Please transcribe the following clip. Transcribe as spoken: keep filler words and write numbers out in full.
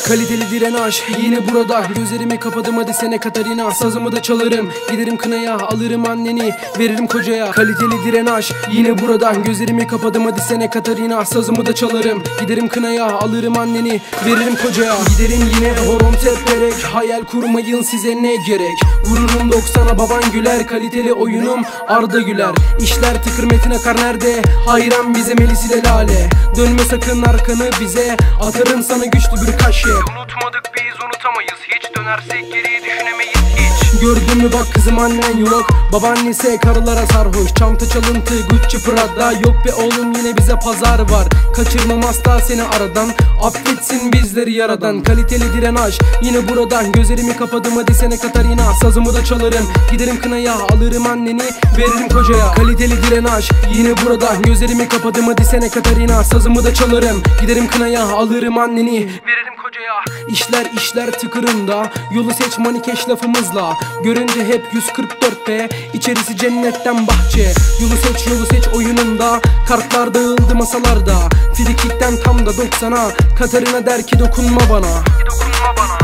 Kaliteli direnaj yine burada. Gözlerimi kapadım hadi sene Katarina. Sazımı da çalarım, giderim kınaya, alırım anneni, veririm kocaya. Kaliteli direnaj yine burada. Gözlerimi kapadım hadi sene Katarina. Sazımı da çalarım, giderim kınaya, alırım anneni, veririm kocaya. Giderim yine horon teperek, hayal kurmayın size ne gerek. Vururum doksana baban güler, kaliteli oyunum Arda Güler. İşler tıkır metin akar nerede, hayran bize Melis ile Lale. Dönme sakın arkanı bize, atarım sana güçlü bir kaşe. Unutmadık biz unutamayız, hiç dönersek geriye düşünemeyiz hiç. Gördün mü bak kızım annen yok, babaannesi karılara sarhoş. Çanta çalıntı Gucci Prada, yok be oğlum yine bize pazar var. Kaçırmam asla seni aradan, affetsin bizleri yaradan. Kaliteli direnaj yine buradan. Gözlerimi kapadım hadi sene Katarina. Sazımı da çalarım, giderim kınaya, alırım anneni, veririm kocaya. Kaliteli direnaj yine buradan. Gözlerimi kapadım hadi sene Katarina. Sazımı da çalarım, giderim kınaya, alırım anneni, Veririm kocaya. İşler işler tıkırında, yolu seç manikeş lafımızla. Görünce hep yüz kırk dört be, içerisi cennetten bahçe. Yolu seç yolu seç oyununda, kartlar dağıldı masalarda. Frikikten tam da doksana, Katarina der ki dokunma bana. Dokunma bana.